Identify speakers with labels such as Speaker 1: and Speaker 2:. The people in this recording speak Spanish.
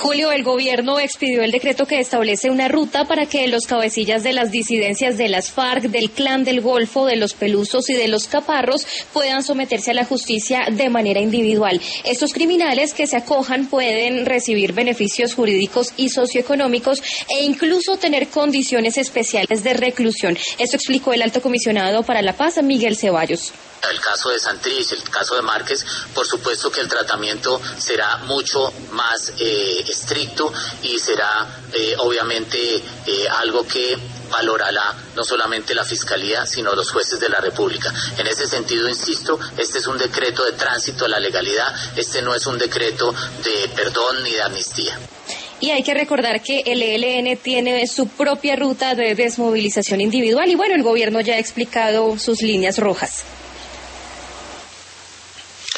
Speaker 1: Julio, el gobierno expidió el decreto que establece una ruta para que los cabecillas de las disidencias de las FARC, del Clan del Golfo, de los Pelusos y de los Caparros puedan someterse a la justicia de manera individual. Estos criminales que se acojan pueden recibir beneficios jurídicos y socioeconómicos e incluso tener condiciones especiales de reclusión. Esto explicó el alto comisionado para la paz, Miguel Ceballos.
Speaker 2: El caso de Santrich, el caso de Márquez, por supuesto que el tratamiento será mucho más estricto y será obviamente algo que valorará no solamente la Fiscalía, sino los jueces de la República. En ese sentido, insisto, este es un decreto de tránsito a la legalidad, este no es un decreto de perdón ni de amnistía.
Speaker 1: Y hay que recordar que el ELN tiene su propia ruta de desmovilización individual y bueno, el gobierno ya ha explicado sus líneas rojas.